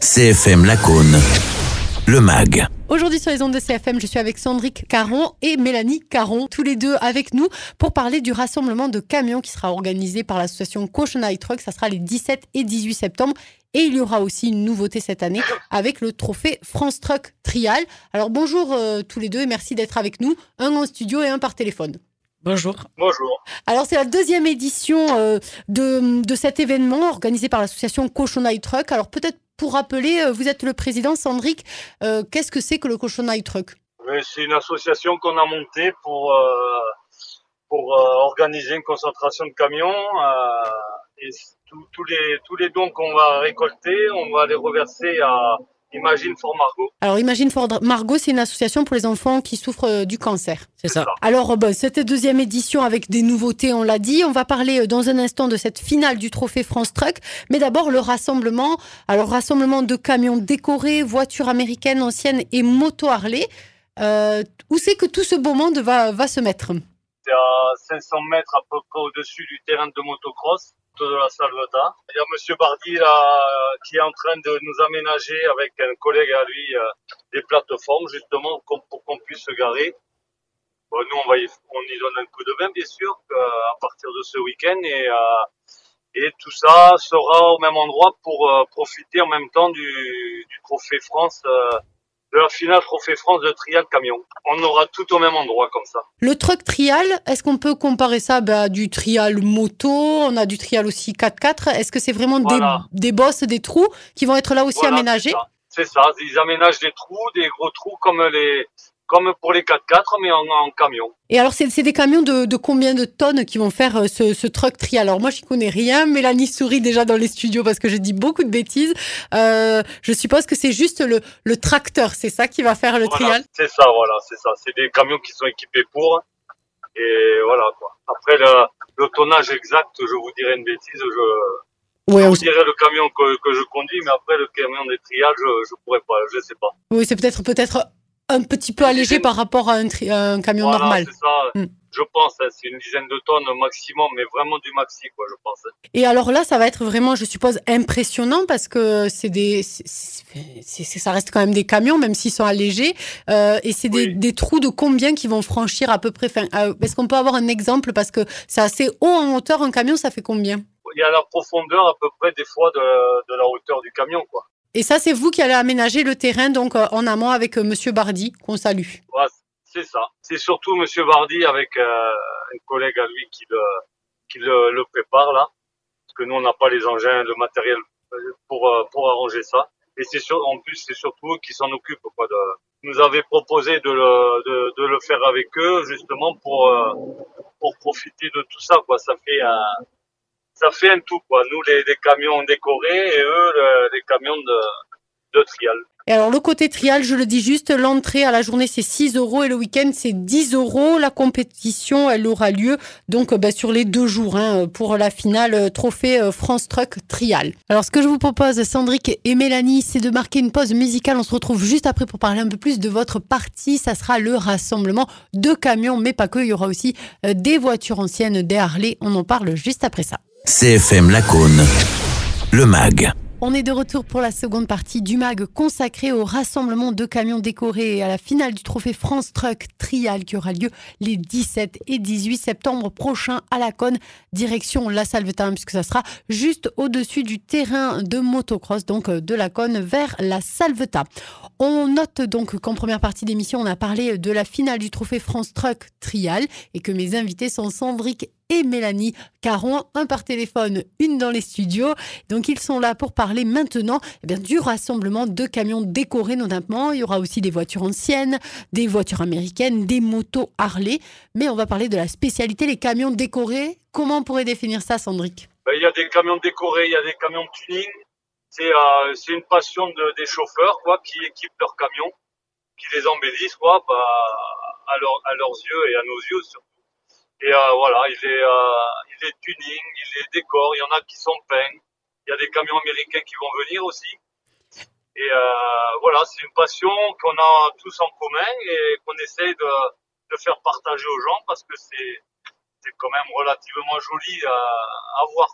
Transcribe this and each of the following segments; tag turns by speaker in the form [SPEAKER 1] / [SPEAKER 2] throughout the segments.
[SPEAKER 1] CFM Lacaune, le MAG.
[SPEAKER 2] Aujourd'hui sur les ondes de CFM, je suis avec Sandrick Caron et Mélanie Caron, tous les deux avec nous pour parler du rassemblement de camions qui sera organisé par l'association Cochonnerie Truck. Ça sera les 17 et 18 septembre. Et il y aura aussi une nouveauté cette année avec le trophée France Truck Trial. Alors bonjour tous les deux et merci d'être avec nous, un en studio et un par téléphone.
[SPEAKER 3] Bonjour.
[SPEAKER 4] Bonjour.
[SPEAKER 2] Alors c'est la deuxième édition de cet événement organisé par l'association Cochonnerie Truck. Alors peut-être pour rappeler, vous êtes le président Sandrick. Qu'est-ce que c'est que le Cochonnerie Truck ?
[SPEAKER 4] C'est une association qu'on a montée pour organiser une concentration de camions. Et tous les dons qu'on va récolter, on va les reverser à Imagine for Margot.
[SPEAKER 2] Alors Imagine for Margot, c'est une association pour les enfants qui souffrent du cancer.
[SPEAKER 3] C'est ça.
[SPEAKER 2] Alors cette deuxième édition avec des nouveautés, on l'a dit. On va parler dans un instant de cette finale du trophée France Truck. Mais d'abord le rassemblement. Alors rassemblement de camions décorés, voitures américaines anciennes et motos Harley. Où c'est que tout ce beau monde va se mettre ?
[SPEAKER 4] C'est à 500 mètres à peu près au-dessus du terrain de motocross de la Salvetat. Il y a Monsieur Bardi là, qui est en train de nous aménager avec un collègue à lui des plateformes justement pour qu'on puisse se garer. Bon, nous on y donne un coup de main bien sûr à partir de ce week-end et tout ça sera au même endroit pour profiter en même temps du trophée France. De la finale Trophée France de trial camion. On aura tout au même endroit comme ça.
[SPEAKER 2] Le truck trial, est-ce qu'on peut comparer ça à du trial moto ? On a du trial aussi 4x4. Est-ce que c'est vraiment des bosses, des trous qui vont être là aussi aménagés ?
[SPEAKER 4] C'est ça. Ils aménagent des trous, des gros trous comme pour les 4x4 mais en camion.
[SPEAKER 2] Et alors c'est des camions de combien de tonnes qui vont faire ce truck trial ? Alors moi j'y connais rien, Mélanie sourit déjà dans les studios parce que je dis beaucoup de bêtises. Je suppose que c'est juste le tracteur, c'est ça qui va faire le trial ?
[SPEAKER 4] C'est ça. C'est des camions qui sont équipés pour et voilà quoi. Après le tonnage exact, je vous dirai une bêtise, je vous dirai le camion que je conduis, mais après le camion des trials, je pourrais pas, je sais pas.
[SPEAKER 2] Oui, c'est peut-être un petit peu allégé par rapport à un camion normal.
[SPEAKER 4] C'est ça, je pense, c'est une dizaine de tonnes maximum, mais vraiment du maxi, quoi, je pense.
[SPEAKER 2] Et alors là, ça va être vraiment, je suppose, impressionnant parce que ça reste quand même des camions, même s'ils sont allégés. Et c'est des trous de combien qui vont franchir à peu près. Est-ce qu'on peut avoir un exemple parce que c'est assez haut en hauteur, un camion, ça fait combien ?
[SPEAKER 4] Il y a la profondeur à peu près des fois de la hauteur du camion, quoi.
[SPEAKER 2] Et ça, c'est vous qui allez aménager le terrain donc en amont avec Monsieur Bardi, qu'on salue.
[SPEAKER 4] Ouais, c'est ça. C'est surtout Monsieur Bardi avec un collègue à lui qui le prépare là, parce que nous on n'a pas les engins, le matériel pour arranger ça. Et en plus c'est surtout eux qui s'en occupent quoi. Nous avaient proposé de le faire avec eux justement pour profiter de tout ça quoi. Ça fait un tout quoi. Nous les camions décorés et eux les camions de trial.
[SPEAKER 2] Et alors le côté trial, je le dis juste, l'entrée à la journée c'est 6 € et le week-end c'est 10 €. La compétition elle aura lieu donc sur les 2 jours pour la finale trophée France Truck Trial. Alors ce que je vous propose Sandrick et Mélanie, c'est de marquer une pause musicale. On se retrouve juste après pour parler un peu plus de votre partie. Ça sera le rassemblement de camions, mais pas que, il y aura aussi des voitures anciennes, des Harley. On en parle juste après ça.
[SPEAKER 1] CFM Lacaune, le MAG.
[SPEAKER 2] On est de retour pour la seconde partie du MAG consacrée au rassemblement de camions décorés et à la finale du trophée France Truck Trial qui aura lieu les 17 et 18 septembre prochains à Lacaune, direction la Salvetat, puisque ça sera juste au-dessus du terrain de motocross, donc de Lacaune vers la Salvetat. On note donc qu'en première partie d'émission, on a parlé de la finale du trophée France Truck Trial et que mes invités sont Sandrick et Mélanie Caron, un par téléphone, une dans les studios. Donc ils sont là pour parler maintenant du rassemblement de camions décorés notamment. Il y aura aussi des voitures anciennes, des voitures américaines, des motos Harley. Mais on va parler de la spécialité, les camions décorés. Comment on pourrait définir ça, Sandrick ?
[SPEAKER 4] Il y a des camions décorés, il y a des camions tuning. C'est une passion des chauffeurs quoi, qui équipent leurs camions, qui les embellissent quoi, à leurs yeux et à nos yeux surtout. Et voilà, il est tuning, il les décore, il y en a qui sont peints, il y a des camions américains qui vont venir aussi. Et voilà, c'est une passion qu'on a tous en commun et qu'on essaie de faire partager aux gens parce que c'est quand même relativement joli à voir, quoi.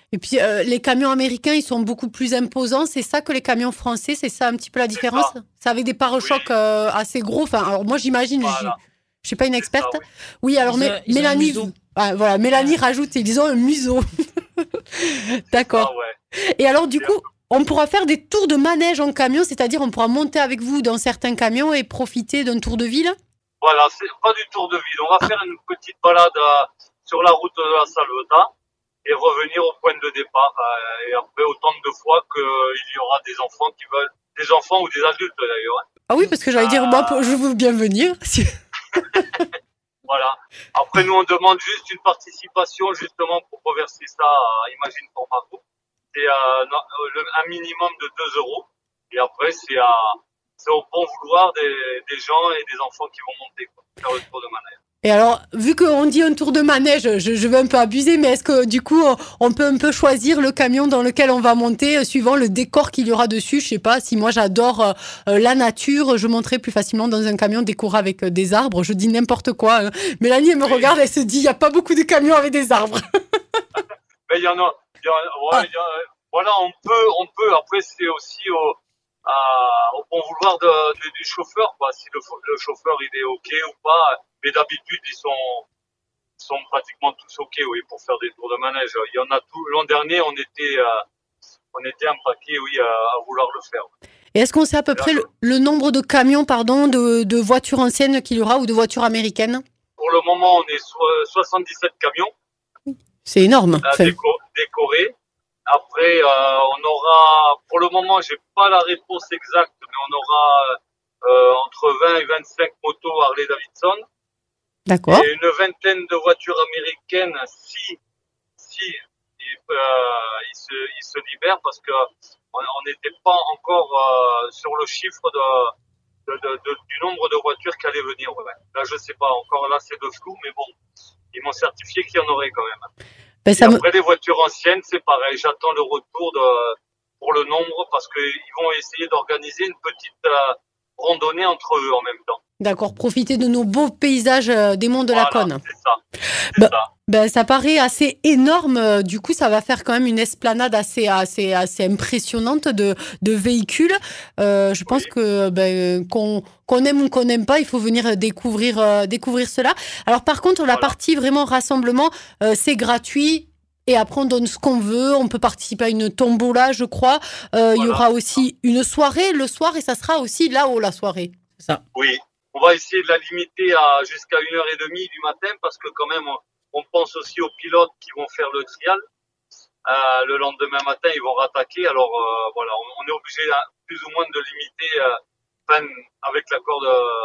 [SPEAKER 2] Et puis, les camions américains, ils sont beaucoup plus imposants. C'est ça que les camions français, c'est ça un petit peu la différence? C'est avec des pare-chocs assez gros. Enfin, alors moi, j'imagine, je ne suis pas une experte.
[SPEAKER 4] Ça,
[SPEAKER 2] oui, alors Mélanie, Mélanie rajoute, ils ont un museau. D'accord. Et alors, du coup, on pourra faire des tours de manège en camion, c'est-à-dire on pourra monter avec vous dans certains camions et profiter d'un tour de ville?
[SPEAKER 4] Voilà, c'est pas du tour de ville. On va faire une petite balade sur la route de la Salvetat et revenir au point de départ. Et après, autant de fois qu'il y aura des enfants qui veulent, des enfants ou des adultes d'ailleurs.
[SPEAKER 2] Ah oui, parce que j'allais dire, moi, je veux bien venir.
[SPEAKER 4] Voilà. Après, nous, on demande juste une participation justement pour reverser ça à Imagine Format Group. C'est un minimum de 2 €. Et après, c'est au bon vouloir des gens et des enfants qui vont monter, faire le tour de manège.
[SPEAKER 2] Et alors, vu qu'on dit un tour de manège, je vais un peu abuser, mais est-ce que du coup, on peut un peu choisir le camion dans lequel on va monter suivant le décor qu'il y aura dessus? Je sais pas, si moi j'adore la nature, je monterai plus facilement dans un camion décoré avec des arbres. Je dis n'importe quoi. Mélanie, elle me regarde, elle se dit, il n'y a pas beaucoup de camions avec des arbres.
[SPEAKER 4] Mais il y en a, voilà, on peut. Après, c'est aussi au bon vouloir du chauffeur, quoi. Si le chauffeur il est ok ou pas. Mais d'habitude, ils sont pratiquement tous ok, oui, pour faire des tours de manège. Il y en a tout. L'an dernier, on était un paquet, oui, à vouloir le faire.
[SPEAKER 2] Et est-ce qu'on sait à peu près le nombre de camions, de voitures anciennes qu'il y aura ou de voitures américaines?
[SPEAKER 4] Pour le moment, on est 77 camions.
[SPEAKER 2] C'est énorme.
[SPEAKER 4] Décorés. Après, on aura, pour le moment, j'ai pas la réponse exacte, mais on aura entre 20 et 25 motos Harley-Davidson.
[SPEAKER 2] D'accord.
[SPEAKER 4] Et une vingtaine de voitures américaines si ils se libèrent, parce que on n'était pas encore sur le chiffre du nombre de voitures qui allaient venir. Ouais. Là, je sais pas encore. Là, c'est de flou, mais bon, ils m'ont certifié qu'il y en aurait quand même.
[SPEAKER 2] Ben,
[SPEAKER 4] Après, les voitures anciennes, c'est pareil. J'attends le retour pour le nombre, parce qu'ils vont essayer d'organiser une petite randonnée entre eux en même temps.
[SPEAKER 2] D'accord, profiter de nos beaux paysages des monts de la Cône.
[SPEAKER 4] C'est ça.
[SPEAKER 2] Ça paraît assez énorme. Du coup, ça va faire quand même une esplanade assez impressionnante de véhicules. Je pense que qu'on aime ou qu'on n'aime pas, il faut venir découvrir cela. Alors par contre, la partie vraiment rassemblement, c'est gratuit. Et après, on donne ce qu'on veut. On peut participer à une tombola, je crois. Il y aura aussi une soirée le soir, et ça sera aussi là-haut, la soirée.
[SPEAKER 3] C'est ça.
[SPEAKER 4] Oui. On va essayer de la limiter jusqu'à 1h30 du matin, parce que quand même, on pense aussi aux pilotes qui vont faire le trial. Le lendemain matin, ils vont rattaquer. Alors voilà, on est obligé plus ou moins de limiter, avec l'accord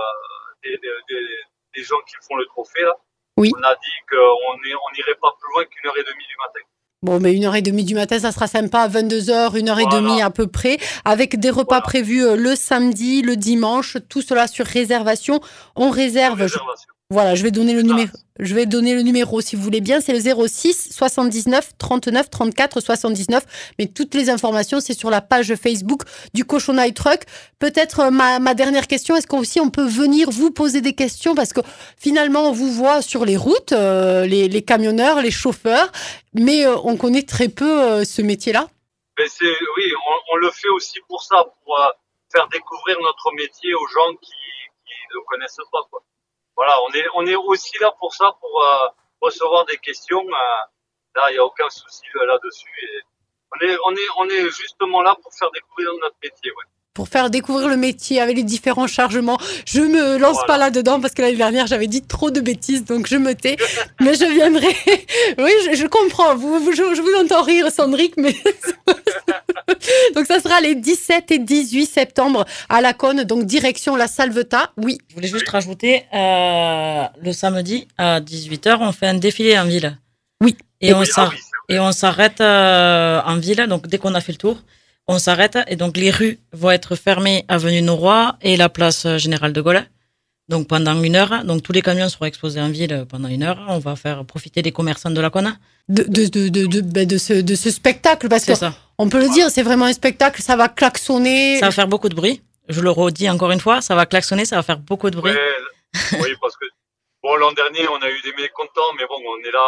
[SPEAKER 4] des gens qui font le trophée là.
[SPEAKER 2] Oui.
[SPEAKER 4] On a dit qu'on n'irait pas plus loin qu'1h30 du matin.
[SPEAKER 2] Bon, mais 1h30 du matin, ça sera sympa, à 22h, 1h30 à peu près, avec des repas prévus le samedi, le dimanche, tout cela sur réservation. On réserve. Voilà, je vais donner le numéro si vous voulez bien. C'est le 06 79 39 34 79. Mais toutes les informations, c'est sur la page Facebook du Cochonneil Truck. Peut-être ma dernière question, est-ce qu'aussi on peut venir vous poser des questions? Parce que finalement, on vous voit sur les routes, les camionneurs, les chauffeurs, mais on connaît très peu ce métier-là.
[SPEAKER 4] Mais oui, on le fait aussi pour ça, pour faire découvrir notre métier aux gens qui ne le connaissent pas, quoi. Voilà, on est aussi là pour ça, pour recevoir des questions. Là, il n'y a aucun souci là-dessus. Et on est justement là pour faire découvrir notre métier, ouais.
[SPEAKER 2] Pour faire découvrir le métier avec les différents chargements. Je me lance pas là-dedans parce que l'année dernière, j'avais dit trop de bêtises, donc je me tais. Mais je viendrai. Oui, je comprends. Je vous entends rire, Sandrick, mais... Donc, ça sera les 17 et 18 septembre à la Cône, donc direction la Salvetat. Oui.
[SPEAKER 3] Je voulais juste rajouter, le samedi à 18h, on fait un défilé en ville.
[SPEAKER 2] Oui.
[SPEAKER 3] Et on s'arrête en ville, donc dès qu'on a fait le tour, on s'arrête, et donc les rues vont être fermées avenue Noroy et la place Général de Gaulle. Donc pendant 1 heure, donc tous les camions seront exposés en ville pendant 1 heure. On va faire profiter des commerçants de la Cône.
[SPEAKER 2] De ce spectacle, parce que
[SPEAKER 3] ça.
[SPEAKER 2] On peut le dire, c'est vraiment un spectacle, ça va klaxonner.
[SPEAKER 3] Ça va faire beaucoup de bruit. Je le redis encore une fois, ça va klaxonner, ça va faire beaucoup de bruit.
[SPEAKER 4] Ouais, oui, parce que l'an dernier, on a eu des mécontents, mais bon, on est là,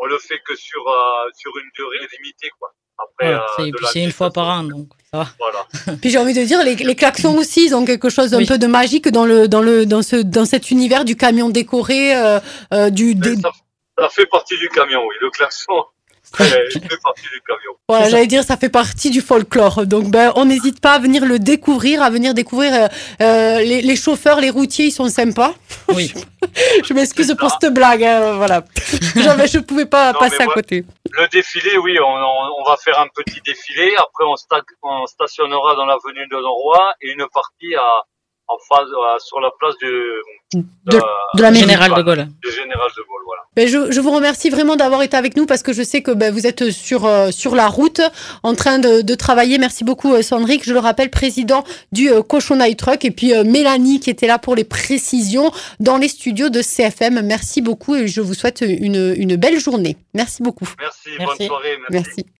[SPEAKER 4] on le fait que sur une durée limitée, quoi. Après,
[SPEAKER 3] c'est une fois par an, donc ça va.
[SPEAKER 4] Voilà.
[SPEAKER 2] Puis j'ai envie de dire, les klaxons aussi, ils ont quelque chose d'un peu de magique dans cet univers du camion décoré,
[SPEAKER 4] Ça fait partie du camion, oui. Le klaxon, il fait partie du camion.
[SPEAKER 2] Voilà, j'allais dire, ça fait partie du folklore. Donc, on n'hésite pas à venir le découvrir, les chauffeurs, les routiers, ils sont sympas.
[SPEAKER 3] Oui.
[SPEAKER 2] Je m'excuse pour cette blague, voilà. Je pouvais pas passer à côté.
[SPEAKER 4] Le défilé, oui, on va faire un petit défilé. Après, on stationnera dans l'avenue de Noroy et une partie en phase sur la place
[SPEAKER 2] de la
[SPEAKER 3] Général de Gaulle.
[SPEAKER 4] Du Général de Gaulle, voilà.
[SPEAKER 2] Ben je vous remercie vraiment d'avoir été avec nous parce que je sais que vous êtes sur la route en train de travailler. Merci beaucoup Sandrick, je le rappelle, président du Cochonneil Truck, et puis Mélanie qui était là pour les précisions dans les studios de CFM. Merci beaucoup et je vous souhaite une belle journée. Merci beaucoup.
[SPEAKER 4] Merci. Bonne soirée.
[SPEAKER 2] Merci.